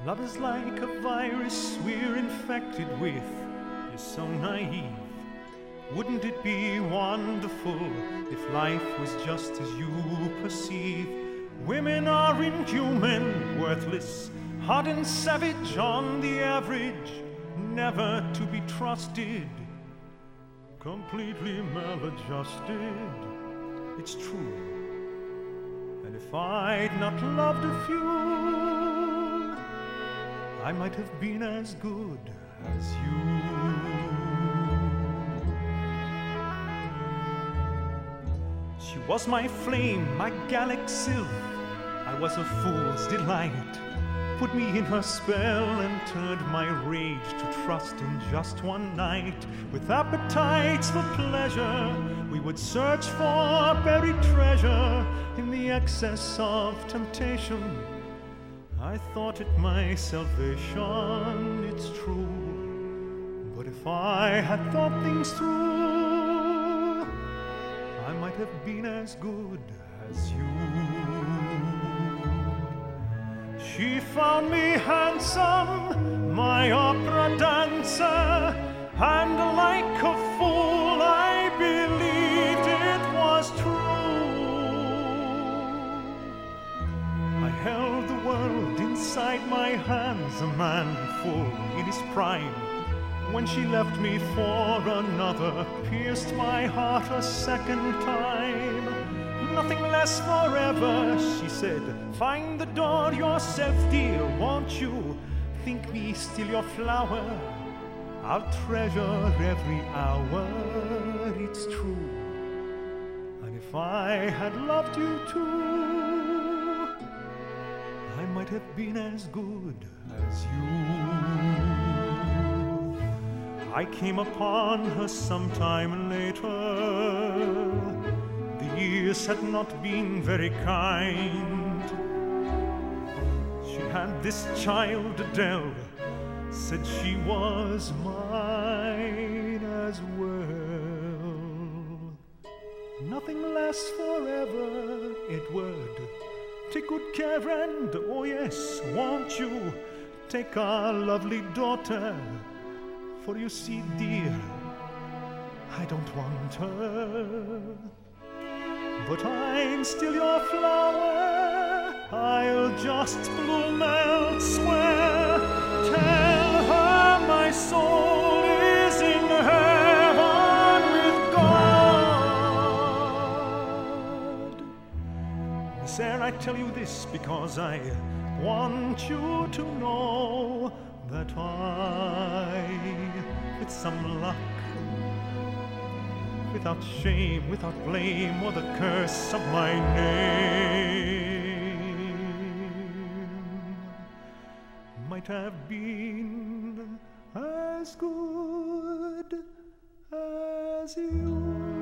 Love is like a virus we're infected with. You're so naive. Wouldn't it be wonderful if life was just as you perceive? Women are inhuman, worthless, hot and savage on the average, never to be trusted, completely maladjusted. It's true. And if I'd not loved a few, I might have been as good as you. She was my flame, my Gallic sylph. I was a fool's delight. Put me in her spell and turned my rage to trust in just one night. With appetites for pleasure, we would search for buried treasure in the excess of temptation. I thought it my salvation, it's true. But if I had thought things through, I might have been as good as you. She found me handsome, my opera dancer, and like a fool I believed it was true. I held the world inside my hands, a man full in his prime. When she left me for another, pierced my heart a second time. Nothing lasts forever, she said. Find the door yourself, dear, won't you? Think me still your flower. I'll treasure every hour, it's true. And if I had loved you too, I might have been as good as you. I came upon her sometime later. The years had not been very kind. She had this child, Adele, said she was mine as well. Nothing lasts forever, Edward. Take good care and, oh yes, won't you take our lovely daughter? For you see, dear, I don't want her. But I'm still your flower, I'll just bloom elsewhere. Tell her my soul is in heaven with God. Miss Eyre, I tell you this because I want you to know that I, with some luck, without shame, without blame, or the curse of my name, might have been as good as you.